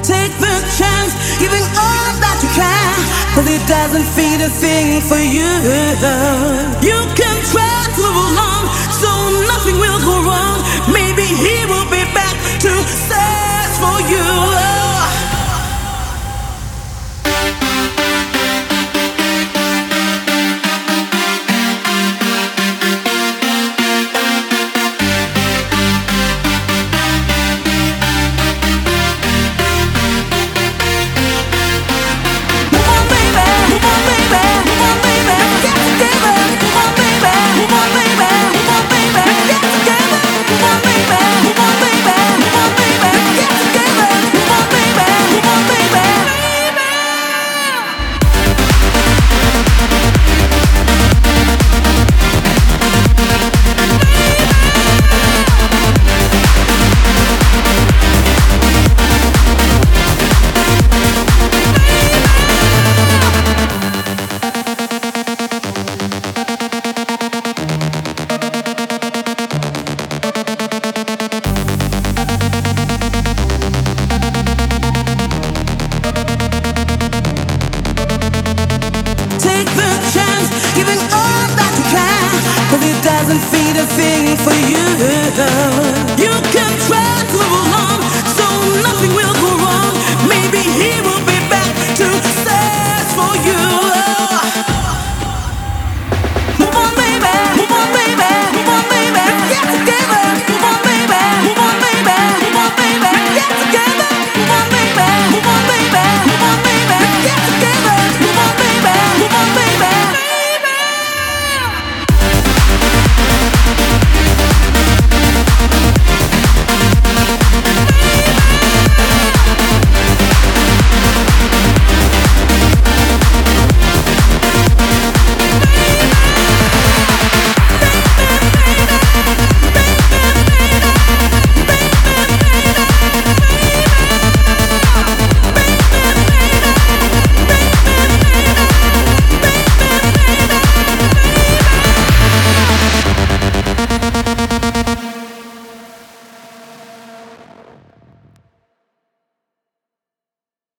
Take the chance, giving all that you can, 'cause it doesn't feed a thing for you. You can try to move along, so nothing will go wrong. Maybe he will be back to say